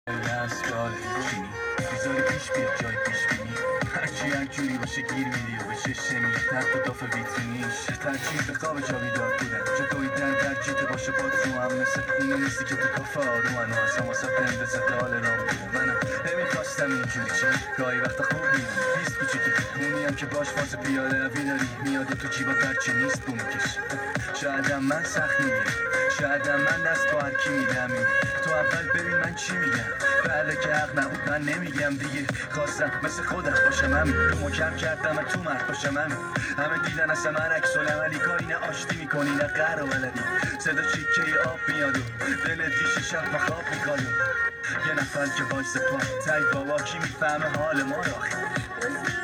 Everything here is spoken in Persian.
دستگاه هیچی میذاری پیش بیا جای پیش بینی هرچی هر جوری باشه گیر میدی و به چشم میاد تحت و داف ویترینیش ترجیح به خواب جا بیدار بودن جا دویدن ترجیح باشه با تو هم مثل اینو نیستی که تو کافه آرومن و اصلا واسه بندازه دال رام بودن منم نمیخواستم اینجوری چه گاهی وقتا خوب میدونی بیست کوچیکی اونی هم که باش فاز پیاده روی داری میاد تو جیبا برچه نیست بو میکش شایدم من سخت میگیرم شایدم من دست با هرکی میدم تو اول ببین من چی میگم بله که حق نبود من نمیگم دیگه خواستم مثل خودم باشم همین تو مکم کردم تو مرد باشم همین همه دیدن اصلا من عکس العملی کاری نه آشتی میکنی نه قهر و ولدی صدا چیکه آب میاد و دلت دیشه شب و خواب میخواد یه نفر که وایس پا تای بابا کی میفهمه حال ما رو